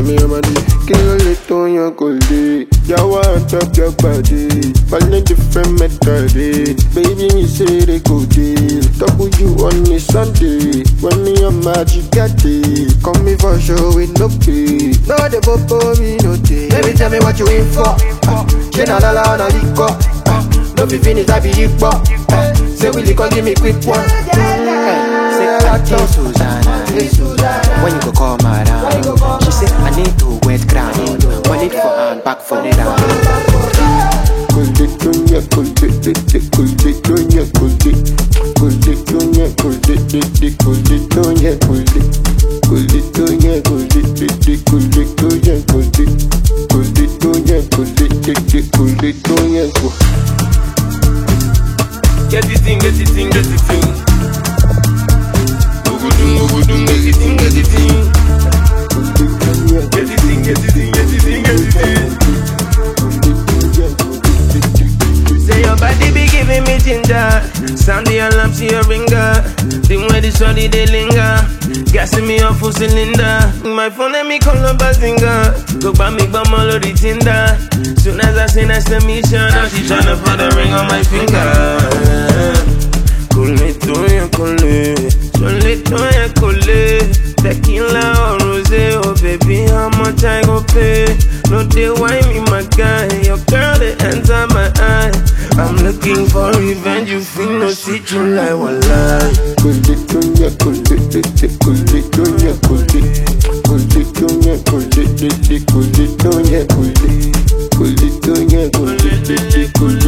me a money. Kill it on your goldie. You want up your body. Falling different method. Baby, me say they go deal. Double you on me Sunday. When me a magic got it. Come me for show with no pay. No, the bobo me no day. Baby, tell me what you in for. Chena la la na liko. No be finish, I be equal. Say we lick give me quick one. Say Auntie Susanna, when you go come around, she say I need to wet ground. One it for hand, back for it down. Get the thing, get the thing, get the thing. Get the thing, get the thing. Get the thing, get the thing, get the thing, get the thing. Say your body be giving me ginger. Sound the alarm to your ringer. The way the shorty they linger. Gassing me off full cylinder. My phone and me call up a singer. Go buy me bum all of the Tinder. Soon as I say nice to meet you, now she tryna put a ring on my finger. Collé. Tequila or rosé, oh baby, how much I go pay? No, they wine me, my guy. Your girl, they enter my eye. I'm looking for revenge, you feel no see you like one lie. Cool